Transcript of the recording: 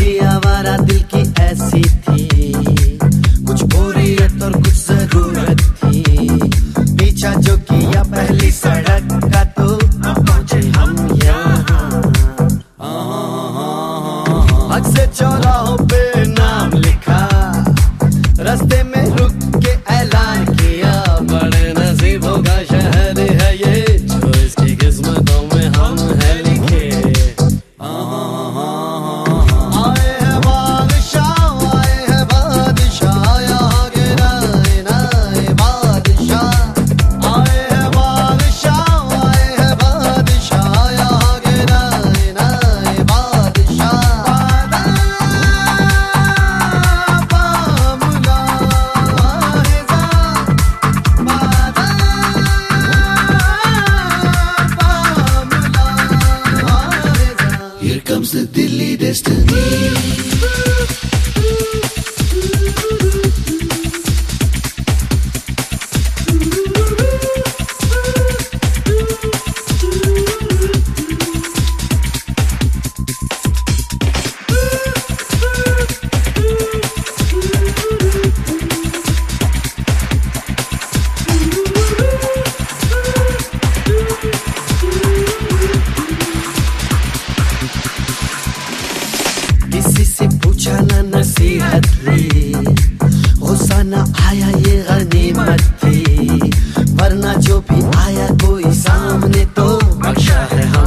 मर्जी आवारा दिल की ऐसी थी, कुछ बोरियत और कुछ जरूरत थी। पीछा जो किया पहली सड़क का तो अब पहुंचे हम यहाँ। हक से चौराहों पे नाम लिखा, रास्ते में रुक के ऐलान किया, बड़े नसीबों का शहर है ये जो इसकी किस्मतों में हम है लिखे। आए हैं बादशाह, आए हैं बादशाह, यहाँ के नए नए बादशाह। आए हैं बादशाह, आए हैं बादशाह, यहाँ के नए नए बादशाह। Here comes the Delhi destiny. किसी से पूछा ना नसीहत ली, गुस्सा ना आया ये गनीमत थी, वरना जो भी आया कोई सामने तो बख्शा है।